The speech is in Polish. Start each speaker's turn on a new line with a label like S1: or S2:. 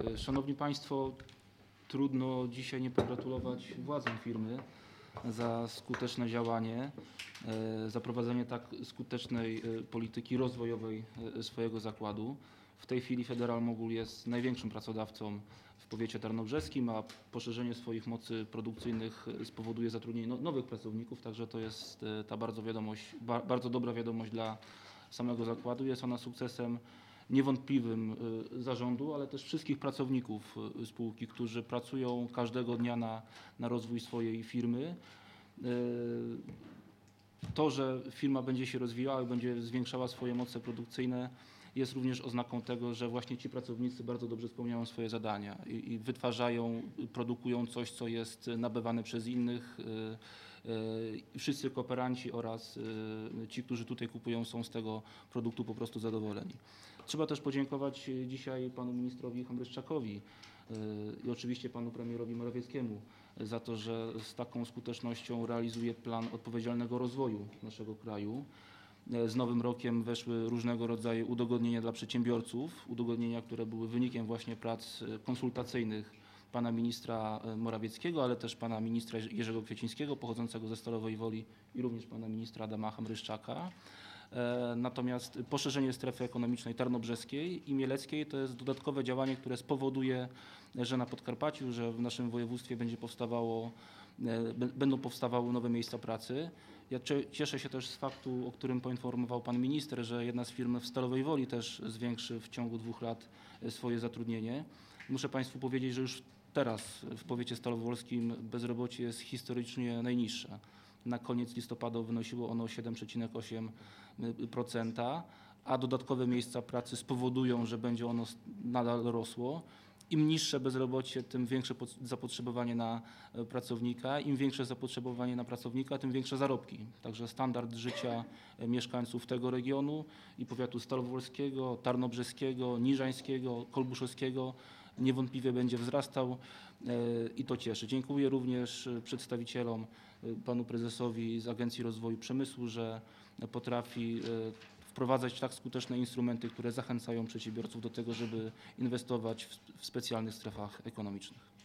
S1: Szanowni Państwo, trudno dzisiaj nie pogratulować władzom firmy za skuteczne działanie, za prowadzenie tak skutecznej polityki rozwojowej swojego zakładu. W tej chwili Federal Mogul jest największym pracodawcą w powiecie tarnobrzeskim, a poszerzenie swoich mocy produkcyjnych spowoduje zatrudnienie nowych pracowników, także to jest ta bardzo dobra wiadomość dla samego zakładu. Jest ona sukcesem niewątpliwym zarządu, ale też wszystkich pracowników spółki, którzy pracują każdego dnia na rozwój swojej firmy. To, że firma będzie się rozwijała i będzie zwiększała swoje moce produkcyjne, jest również oznaką tego, że właśnie ci pracownicy bardzo dobrze spełniają swoje zadania i wytwarzają, produkują coś, co jest nabywane przez innych. Wszyscy kooperanci oraz ci, którzy tutaj kupują, są z tego produktu po prostu zadowoleni. Trzeba też podziękować dzisiaj panu ministrowi Chambryszczakowi i oczywiście panu premierowi Morawieckiemu za to, że z taką skutecznością realizuje plan odpowiedzialnego rozwoju naszego kraju. Z nowym rokiem weszły różnego rodzaju udogodnienia dla przedsiębiorców, udogodnienia, które były wynikiem właśnie prac konsultacyjnych pana ministra Morawieckiego, ale też pana ministra Jerzego Kwiecińskiego pochodzącego ze Stalowej Woli i również pana ministra Adama Chambryszczaka. Natomiast poszerzenie strefy ekonomicznej tarnobrzeskiej i mieleckiej to jest dodatkowe działanie, które spowoduje, że na Podkarpaciu, że w naszym województwie będą powstawały nowe miejsca pracy. Ja cieszę się też z faktu, o którym poinformował pan minister, że jedna z firm w Stalowej Woli też zwiększy w ciągu 2 lat swoje zatrudnienie. Muszę państwu powiedzieć, że już teraz w powiecie stalowolskim bezrobocie jest historycznie najniższe. Na koniec listopada wynosiło ono 7,8%, a dodatkowe miejsca pracy spowodują, że będzie ono nadal rosło. Im niższe bezrobocie, tym większe zapotrzebowanie na pracownika. Im większe zapotrzebowanie na pracownika, tym większe zarobki. Także standard życia mieszkańców tego regionu i powiatu stalowolskiego, tarnobrzeskiego, niżańskiego, kolbuszowskiego niewątpliwie będzie wzrastał i to cieszy. Dziękuję również przedstawicielom, panu prezesowi z Agencji Rozwoju Przemysłu, że potrafi wprowadzać tak skuteczne instrumenty, które zachęcają przedsiębiorców do tego, żeby inwestować w specjalnych strefach ekonomicznych.